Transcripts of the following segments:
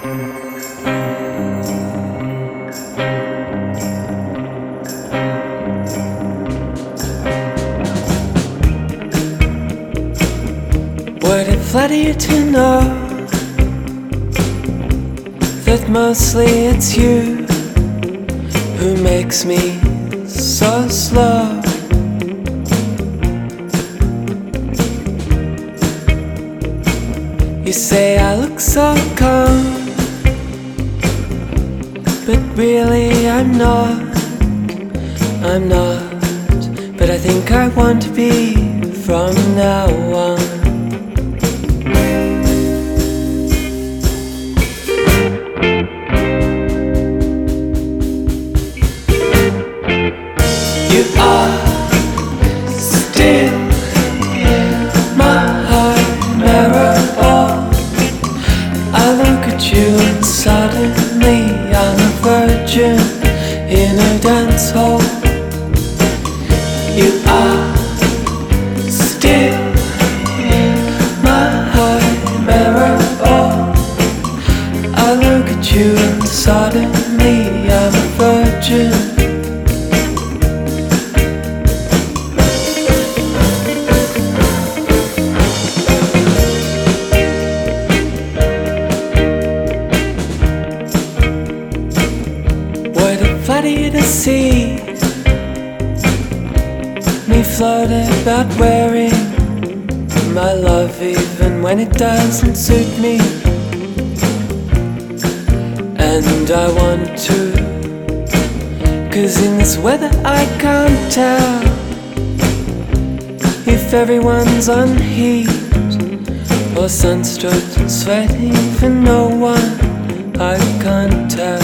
Would it flatter you to know that mostly it's you who makes me so slow? You say I look so calm, but really I'm not. But I think I want to be from now on. You are still my heart mirror. I look at you and suddenly I'm a virgin in a dance hall. You are still my heart mirror. I look at you and suddenly I'm a virgin. Funny to see me float about wearing my love even when it doesn't suit me. And I want to, 'cause in this weather I can't tell if everyone's on heat or sunstroke and sweating for no one. I can't tell.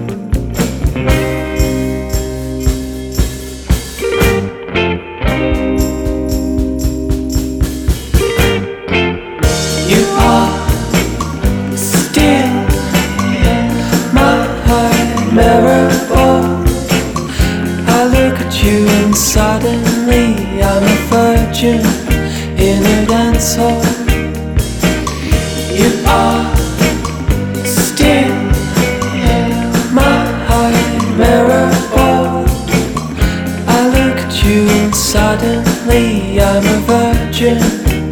You are still my heart mirror. I look at you and suddenly I'm a virgin in a dance hall. You are still my heart mirror. I look at you and suddenly I'm a virgin.